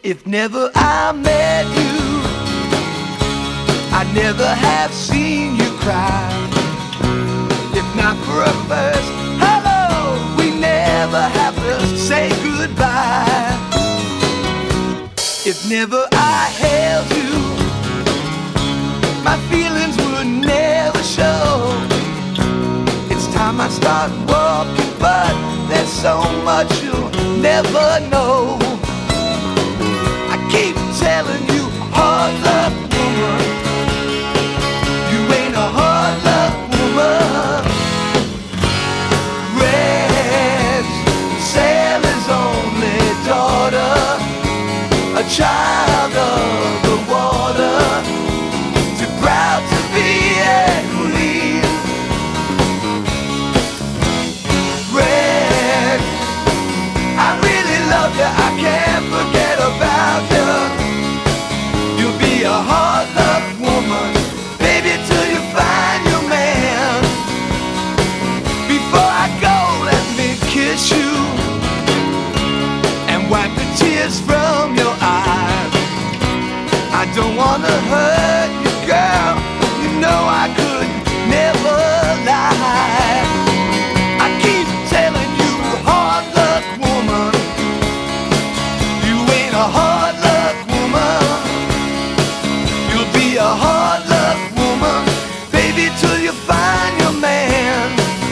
If never I met you, I'd never have seen you cry. If not for a first hello, we never have to say goodbye. If never I held you, my feelings would never show. It's time I start walking, but there's so much you'll never know. I keep telling you, hard luck woman, you ain't a hard luck woman. Red's sailor's only daughter, a child of the water, too proud to be a queen. Red, I really love you, I can't forget about you. You'll be a hard luck woman, baby, till you find your man. Before I go, let me kiss you and wipe the tears from your eyes. I don't wanna hurt you, girl, you know I could never lie. I keep telling you, hard luck woman, you ain't a hard luck woman. You'll be a hard luck woman, baby, till you find your man.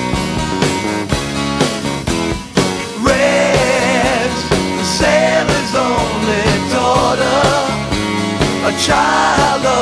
Red's the sailor's only daughter, a child of